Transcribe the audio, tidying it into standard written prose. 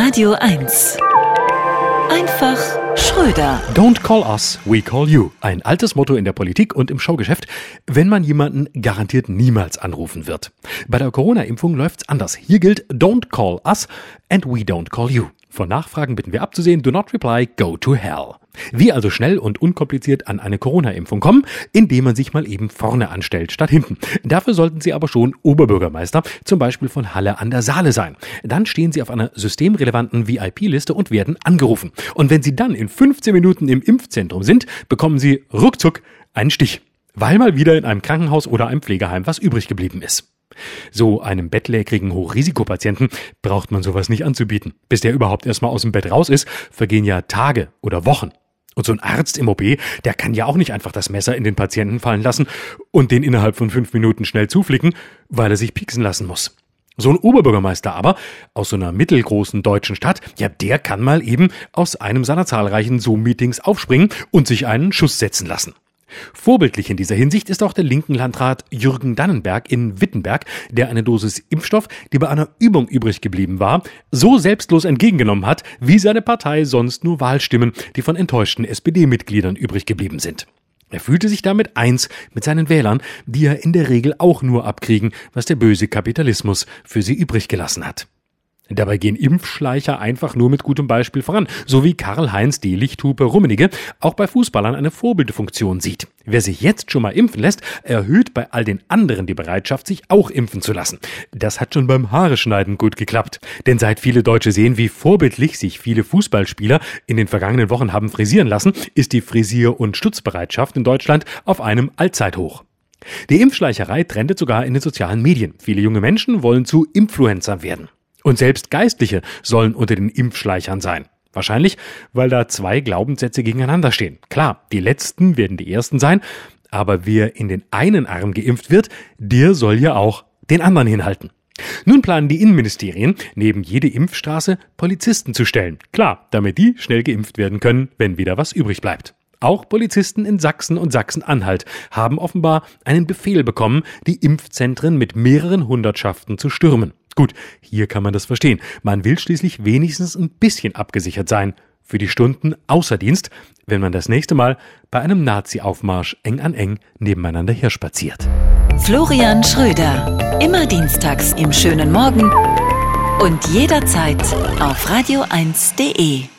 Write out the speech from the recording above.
Radio 1. Einfach Schröder. Don't call us, we call you. Ein altes Motto in der Politik und im Showgeschäft, wenn man jemanden garantiert niemals anrufen wird. Bei der Corona-Impfung läuft's anders. Hier gilt Don't call us and we don't call you. Von Nachfragen bitten wir abzusehen, do not reply, go to hell. Wie also schnell und unkompliziert an eine Corona-Impfung kommen, indem man sich mal eben vorne anstellt statt hinten. Dafür sollten Sie aber schon Oberbürgermeister, zum Beispiel von Halle an der Saale sein. Dann stehen Sie auf einer systemrelevanten VIP-Liste und werden angerufen. Und wenn Sie dann in 15 Minuten im Impfzentrum sind, bekommen Sie ruckzuck einen Stich, weil mal wieder in einem Krankenhaus oder einem Pflegeheim was übrig geblieben ist. So einem bettlägerigen Hochrisikopatienten braucht man sowas nicht anzubieten. Bis der überhaupt erstmal aus dem Bett raus ist, vergehen ja Tage oder Wochen. Und so ein Arzt im OP, der kann ja auch nicht einfach das Messer in den Patienten fallen lassen und den innerhalb von 5 Minuten schnell zuflicken, weil er sich pieksen lassen muss. So ein Oberbürgermeister aber aus so einer mittelgroßen deutschen Stadt, ja, der kann mal eben aus einem seiner zahlreichen Zoom-Meetings aufspringen und sich einen Schuss setzen lassen. Vorbildlich in dieser Hinsicht ist auch der linken Landrat Jürgen Dannenberg in Wittenberg, der eine Dosis Impfstoff, die bei einer Übung übrig geblieben war, so selbstlos entgegengenommen hat, wie seine Partei sonst nur Wahlstimmen, die von enttäuschten SPD-Mitgliedern übrig geblieben sind. Er fühlte sich damit eins mit seinen Wählern, die ja in der Regel auch nur abkriegen, was der böse Kapitalismus für sie übrig gelassen hat. Dabei gehen Impfschleicher einfach nur mit gutem Beispiel voran, so wie Karl-Heinz die Lichthupe-Rummenigge auch bei Fußballern eine Vorbildfunktion sieht. Wer sich jetzt schon mal impfen lässt, erhöht bei all den anderen die Bereitschaft, sich auch impfen zu lassen. Das hat schon beim Haareschneiden gut geklappt. Denn seit viele Deutsche sehen, wie vorbildlich sich viele Fußballspieler in den vergangenen Wochen haben frisieren lassen, ist die Frisier- und Stutzbereitschaft in Deutschland auf einem Allzeithoch. Die Impfschleicherei trendet sogar in den sozialen Medien. Viele junge Menschen wollen zu Influencern werden. Und selbst Geistliche sollen unter den Impfschleichern sein. Wahrscheinlich, weil da 2 Glaubenssätze gegeneinander stehen. Klar, die Letzten werden die Ersten sein, aber wer in den einen Arm geimpft wird, der soll ja auch den anderen hinhalten. Nun planen die Innenministerien, neben jede Impfstraße Polizisten zu stellen. Klar, damit die schnell geimpft werden können, wenn wieder was übrig bleibt. Auch Polizisten in Sachsen und Sachsen-Anhalt haben offenbar einen Befehl bekommen, die Impfzentren mit mehreren Hundertschaften zu stürmen. Gut, hier kann man das verstehen. Man will schließlich wenigstens ein bisschen abgesichert sein für die Stunden außer Dienst, wenn man das nächste Mal bei einem Nazi-Aufmarsch eng an eng nebeneinander herspaziert. Florian Schröder. Immer dienstags im schönen Morgen und jederzeit auf radio1.de.